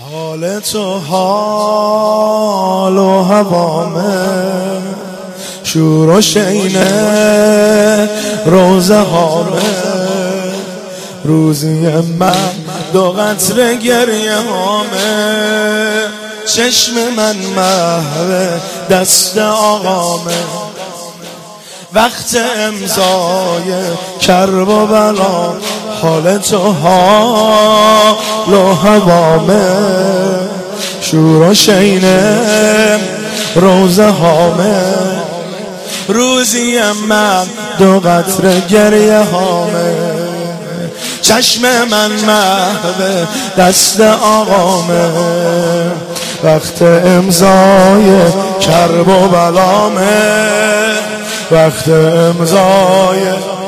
حال تو حال و هوامه، شور و شینه روزه هامه. روزی من دو قطره گریه هامه، چشم من محو دست آقامه. وقت امضای کرب و بلا، حال تو حال و هوامه، شور و شینه روزه هامه. روزی من دو قطره گریه هامه، چشم من محو دست آقامه. وقت امضای کرب و بلامه، وقت امضای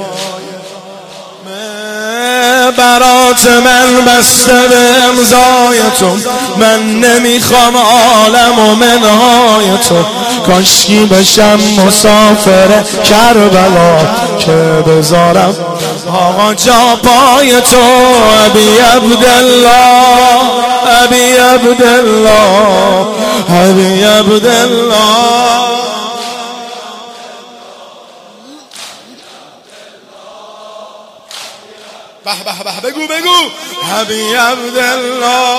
برات من بسته به امضای تو. من نمیخوام عالم و منهای تو، کاشکی بشم مسافر کربلا که بذارم آقا جا پای تو. ابی عبدالله، ابی عبدالله، ابی عبدالله. به به به، بگو بگو. ابی عبدالله،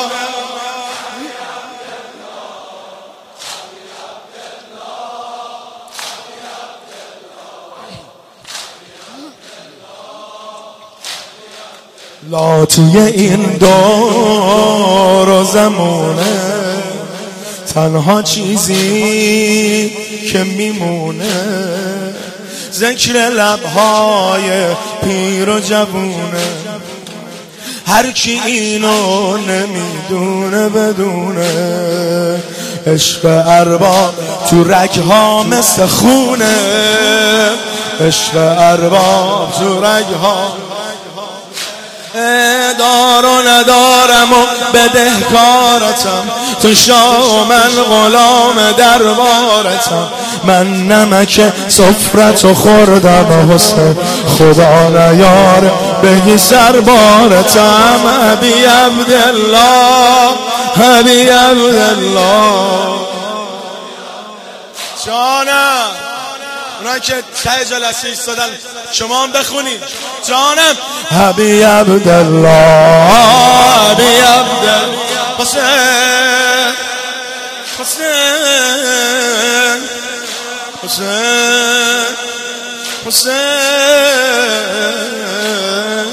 لا توی این دور و زمونه، تنها چیزی که میمونه ذکر لبهای پیر و جوونه. هر کی اینو نمیدونه بدونه، عشق ارباب تو رگها مثل خونه. عشق ارباب تو رگها، دار و ندارم و بدهکارتم، تو شاه و من غلام دربارتم. من نمک سفرتو خوردم حسین، خدا نیاره بگی سربارتم. ابی عبدالله، ابی عبدالله. جانم، اونایی که ته جلسه ایستادن شما هم بخونید. جانم، ابی عبدالله، ابی عبدالله. حسین، حسین، حسین، حسین.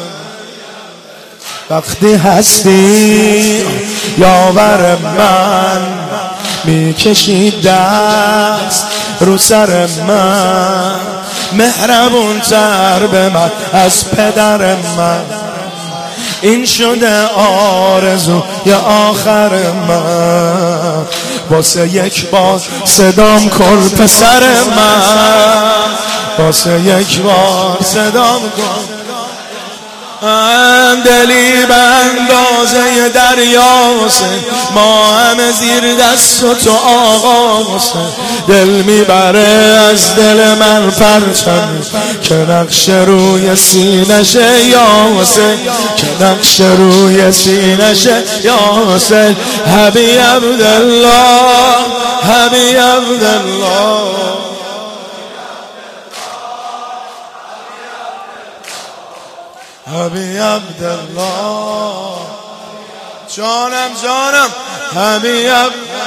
وقتی هستی یاور من، میکشی دست رو سر من، مهربون تر به من از پدر من. این شده آرزو یا آخر من، واسه یک بار صدام کن پسر من، واسه یک بار صدام کن. دلی به اندازه دریا حسین، ما همه زیر دست و تو آقا حسین. دل میبره از دل من پرچم، که نقش روی سینشه یا حسین، که نقش روی سینشه یا حسین. ابی عبدالله، ابی عبدالله. ابی عبدالله. جانم جانم، ابی عبدالله.